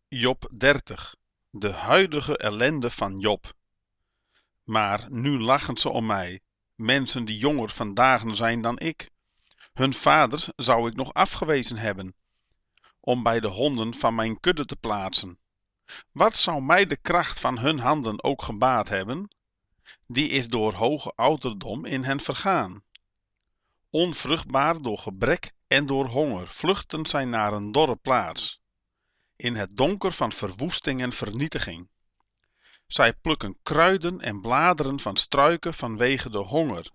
Job 30. De huidige ellende van Job. Maar nu lachen ze om mij, mensen die jonger vandaag zijn dan ik. Hun vaders zou ik nog afgewezen hebben, om bij de honden van mijn kudde te plaatsen. Wat zou mij de kracht van hun handen ook gebaat hebben? Die is door hoge ouderdom in hen vergaan. Onvruchtbaar door gebrek en door honger vluchten zij naar een dorre plaats, in het donker van verwoesting en vernietiging. Zij plukken kruiden en bladeren van struiken vanwege de honger,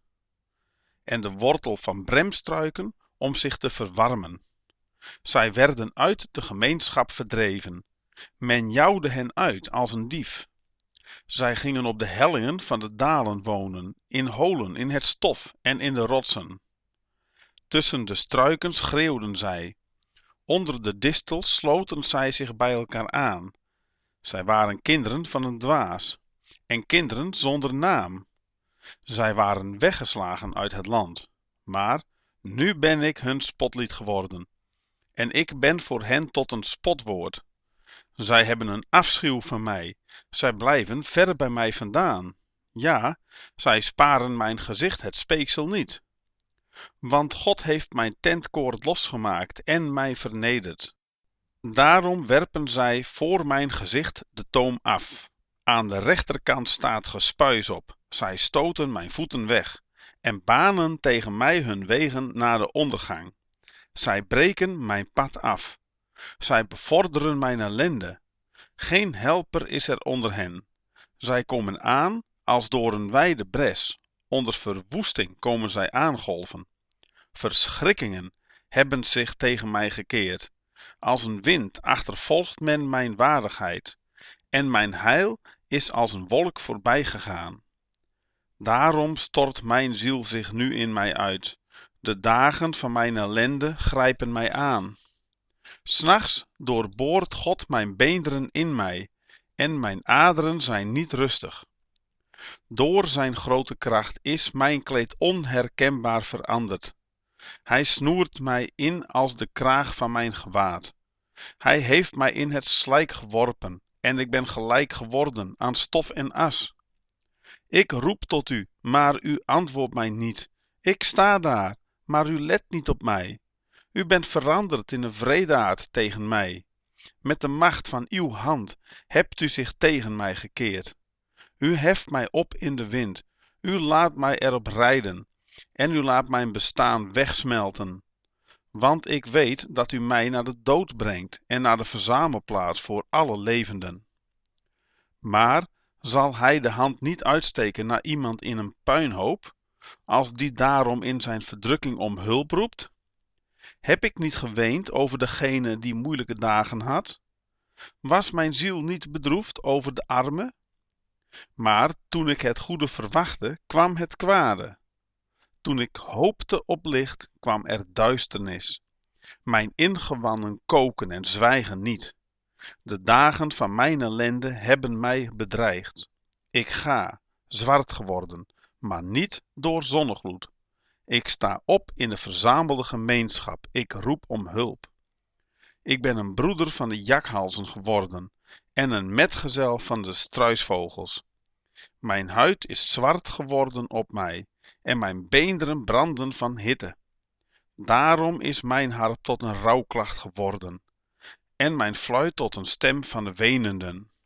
en de wortel van bremstruiken om zich te verwarmen. Zij werden uit de gemeenschap verdreven. Men jouwde hen uit als een dief. Zij gingen op de hellingen van de dalen wonen, in holen, in het stof en in de rotsen. Tussen de struiken schreeuwden zij. Onder de distels sloten zij zich bij elkaar aan. Zij waren kinderen van een dwaas en kinderen zonder naam. Zij waren weggeslagen uit het land. Maar nu ben ik hun spotlied geworden en ik ben voor hen tot een spotwoord. Zij hebben een afschuw van mij. Zij blijven ver bij mij vandaan. Ja, zij sparen mijn gezicht het speeksel niet. Want God heeft mijn tentkoord losgemaakt en mij vernederd. Daarom werpen zij voor mijn gezicht de toom af. Aan de rechterkant staat gespuis op. Zij stoten mijn voeten weg en banen tegen mij hun wegen naar de ondergang. Zij breken mijn pad af. Zij bevorderen mijn ellende. Geen helper is er onder hen. Zij komen aan als door een wijde bres. Onder verwoesting komen zij aangolven. Verschrikkingen hebben zich tegen mij gekeerd. Als een wind achtervolgt men mijn waardigheid, en mijn heil is als een wolk voorbij gegaan. Daarom stort mijn ziel zich nu in mij uit. De dagen van mijn ellende grijpen mij aan. 's Nachts doorboort God mijn beenderen in mij, en mijn aderen zijn niet rustig. Door zijn grote kracht is mijn kleed onherkenbaar veranderd. Hij snoert mij in als de kraag van mijn gewaad. Hij heeft mij in het slijk geworpen en ik ben gelijk geworden aan stof en as. Ik roep tot u, maar u antwoordt mij niet. Ik sta daar, maar u let niet op mij. U bent veranderd in een wreedaard tegen mij. Met de macht van uw hand hebt u zich tegen mij gekeerd. U heft mij op in de wind. U laat mij erop rijden. En u laat mijn bestaan wegsmelten. Want ik weet dat u mij naar de dood brengt en naar de verzamelplaats voor alle levenden. Maar zal hij de hand niet uitsteken naar iemand in een puinhoop, als die daarom in zijn verdrukking om hulp roept? Heb ik niet geweend over degene die moeilijke dagen had? Was mijn ziel niet bedroefd over de arme? Maar toen ik het goede verwachtte, kwam het kwade. Toen ik hoopte op licht, kwam er duisternis. Mijn ingewanden koken en zwijgen niet. De dagen van mijn ellende hebben mij bedreigd. Ik ga, zwart geworden, maar niet door zonnegloed. Ik sta op in de verzamelde gemeenschap. Ik roep om hulp. Ik ben een broeder van de jakhalzen geworden en een metgezel van de struisvogels. Mijn huid is zwart geworden op mij en mijn beenderen branden van hitte. Daarom is mijn harp tot een rouwklacht geworden en mijn fluit tot een stem van de wenenden.